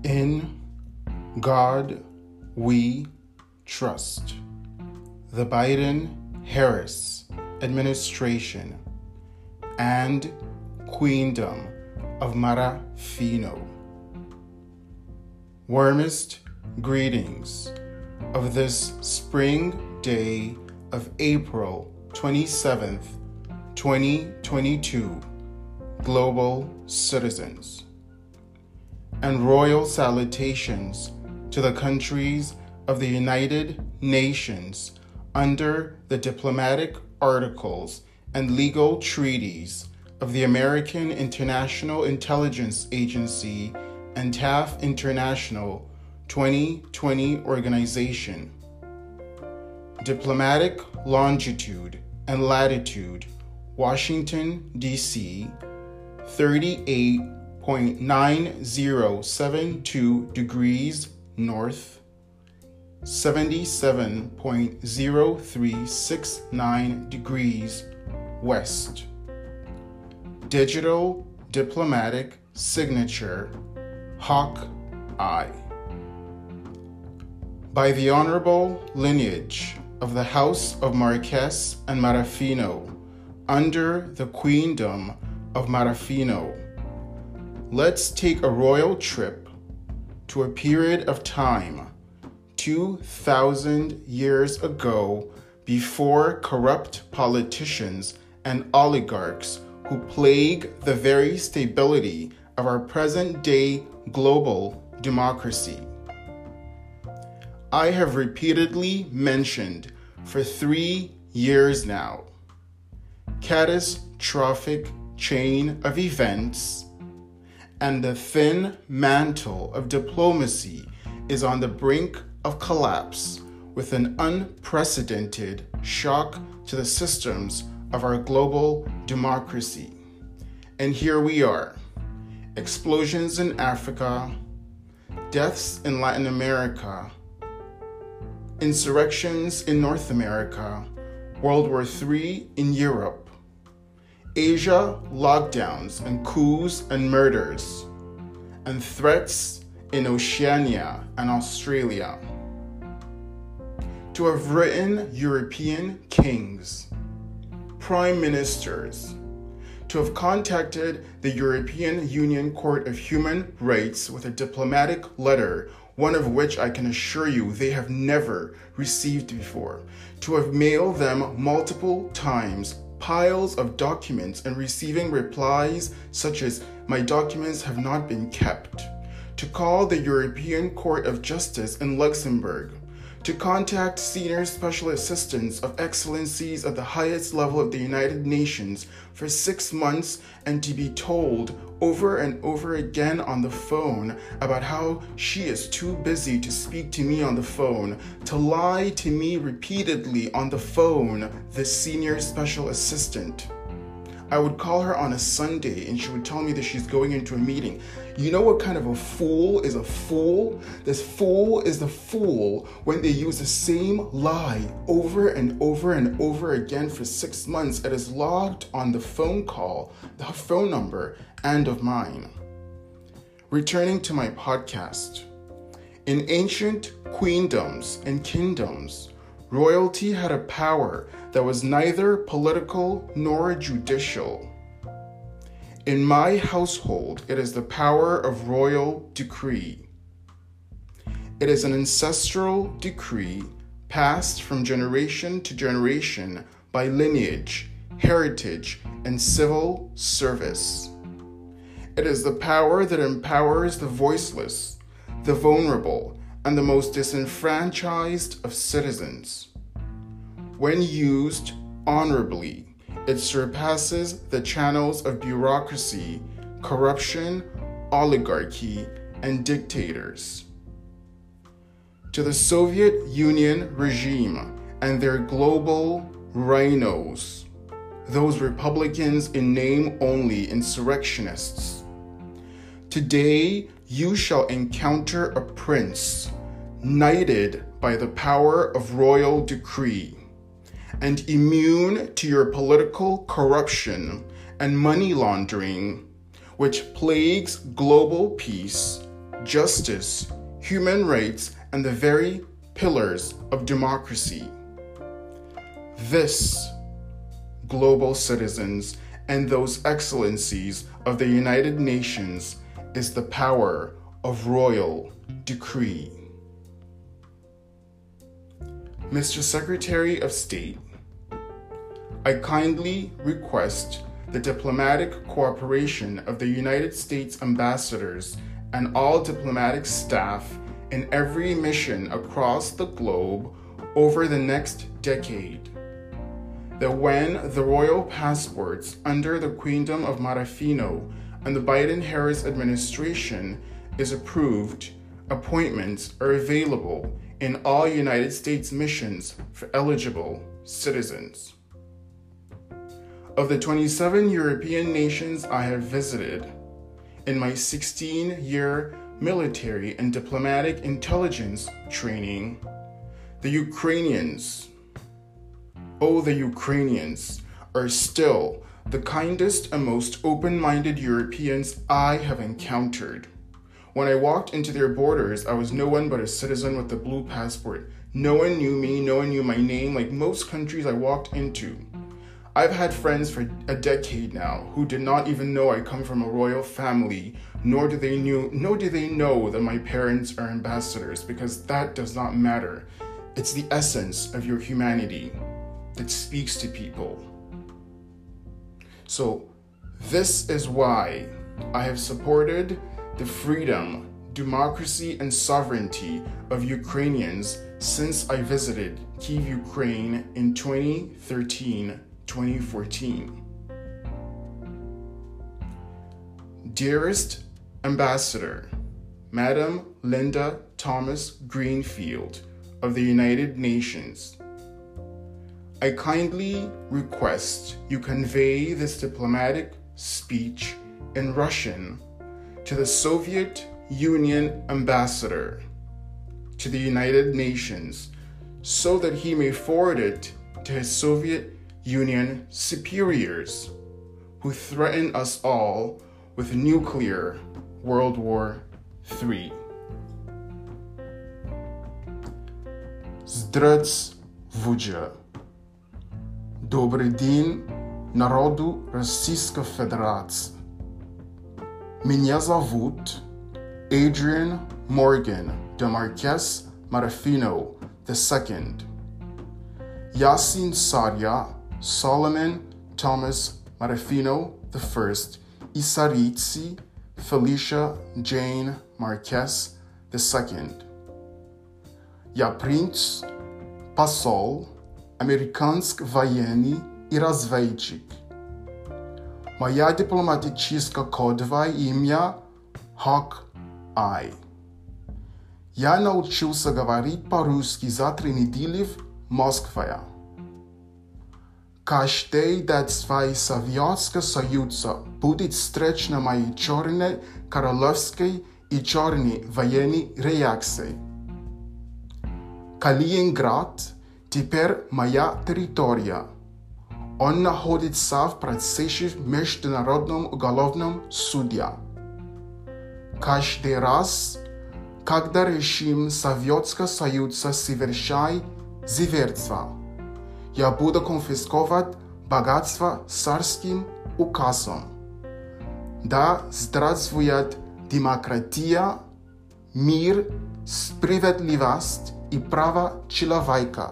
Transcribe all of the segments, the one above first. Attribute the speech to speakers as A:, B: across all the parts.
A: In God we trust. The Biden-Harris administration and Queendom of Marafino. Warmest greetings of this spring day of April 27th, 2022, global citizens, and royal salutations to the countries of the United Nations under the diplomatic articles and legal treaties of the American International Intelligence Agency and TAF International 2020 Organization. Diplomatic longitude and latitude, Washington, D.C., 38.9072 degrees north, 77.0369 degrees west. Digital diplomatic signature, Hawk-Eye. By the honorable lineage of the House of Marquess and Marafino under the Queendom of Marafino, let's take a royal trip to a period of time 2,000 years ago, before corrupt politicians and oligarchs who plague the very stability of our present-day global democracy. I have repeatedly mentioned for 3 years now, catastrophic chain of events, and the thin mantle of diplomacy is on the brink of collapse with an unprecedented shock to the systems of our global democracy. And here we are. Explosions in Africa, deaths in Latin America, insurrections in North America, World War III in Europe, Asia lockdowns and coups and murders, and threats in Oceania and Australia. To have written European kings, prime ministers, to have contacted the European Union Court of Human Rights with a diplomatic letter, one of which I can assure you they have never received before, to have mailed them multiple times piles of documents and receiving replies such as, "My documents have not been kept," to call the European Court of Justice in Luxembourg, to contact senior special assistants of excellencies at the highest level of the United Nations for 6 months, and to be told over and over again on the phone about how she is too busy to speak to me on the phone, to lie to me repeatedly on the phone, the senior special assistant. I would call her on a Sunday and she would tell me that she's going into a meeting. You know what kind of a fool is a fool? This fool is the fool when they use the same lie over and over and over again for 6 months. It is logged on the phone call, the phone number, and of mine. Returning to my podcast. In ancient queendoms and kingdoms, royalty had a power that was neither political nor judicial. In my household, it is the power of royal decree. It is an ancestral decree passed from generation to generation by lineage, heritage, and civil service. It is the power that empowers the voiceless, the vulnerable, and the most disenfranchised of citizens. When used honorably, it surpasses the channels of bureaucracy, corruption, oligarchy, and dictators. To the Soviet Union regime and their global rhinos, those Republicans in name only insurrectionists, today you shall encounter a prince knighted by the power of royal decree, and immune to your political corruption and money laundering, which plagues global peace, justice, human rights, and the very pillars of democracy. This, global citizens, and those excellencies of the United Nations, is the power of royal decree. Mr. Secretary of State, I kindly request the diplomatic cooperation of the United States ambassadors and all diplomatic staff in every mission across the globe over the next decade, that when the royal passports under the Queendom of Marafino and the Biden-Harris administration is approved, appointments are available in all United States missions for eligible citizens. Of the 27 European nations I have visited, in my 16-year military and diplomatic intelligence training, the Ukrainians are still the kindest and most open-minded Europeans I have encountered. When I walked into their borders, I was no one but a citizen with a blue passport. No one knew me, no one knew my name, like most countries I walked into. I've had friends for a decade now who did not even know I come from a royal family, nor do they know that my parents are ambassadors, because that does not matter. It's the essence of your humanity that speaks to people. So this is why I have supported the freedom, democracy, and sovereignty of Ukrainians since I visited Kyiv, Ukraine in 2013-2014. Dearest Ambassador, Madam Linda Thomas Greenfield of the United Nations, I kindly request you convey this diplomatic speech in Russian to the Soviet Union ambassador to the United Nations so that he may forward it to his Soviet Union superiors who threaten us all with nuclear World War III. Здравствуйте. Добрый день, народу Российской Федерации. Меня зовут Adrian Morgan de Marques Marafino II. Я сын царя Solomon Thomas Marafino I и царицы Felicia Jane Marques II. Я принц, посол, американский военный и разведчик. Моя дипломатическая кодовое имя Hawk Eye. Я научился говорить по-русски за 3 недели в Москве. Каждый день Советского Союза будет встречена моей черной королевской и черной военной реакцией. Калининград теперь моя территория. Он находится в процессе в Международном уголовном суде. Каждый раз, когда режим Советского Союза совершает зверство, я буду конфисковать богатство царским указом. Да здравствует демократия, мир, справедливость и право человека.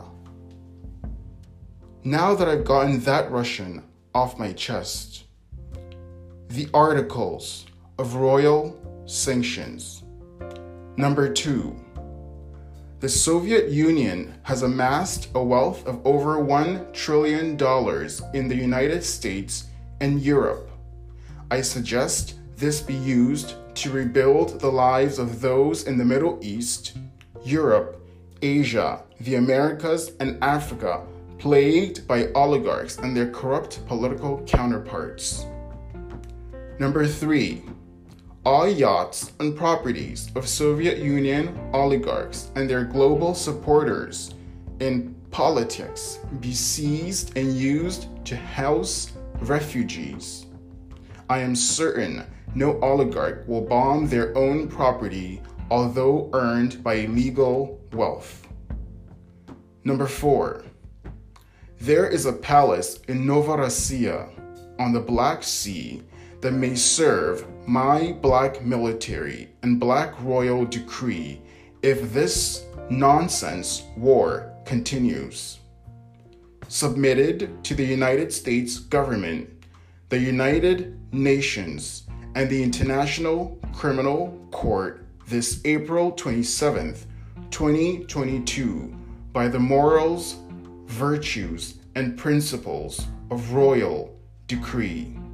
A: Now that I've gotten that Russian off my chest, the articles of royal sanctions. Number 2, the Soviet Union has amassed a wealth of over $1 trillion in the United States and Europe. I suggest this be used to rebuild the lives of those in the Middle East, Europe, Asia, the Americas, and Africa, plagued by oligarchs and their corrupt political counterparts. Number 3, all yachts and properties of Soviet Union oligarchs and their global supporters in politics be seized and used to house refugees. I am certain no oligarch will bomb their own property although earned by illegal wealth. Number 4. There is a palace in Novorossiya on the Black Sea that may serve my black military and black royal decree if this nonsense war continues. Submitted to the United States government, the United Nations, and the International Criminal Court this April 27th, 2022, by the morals, virtues, and principles of royal decree.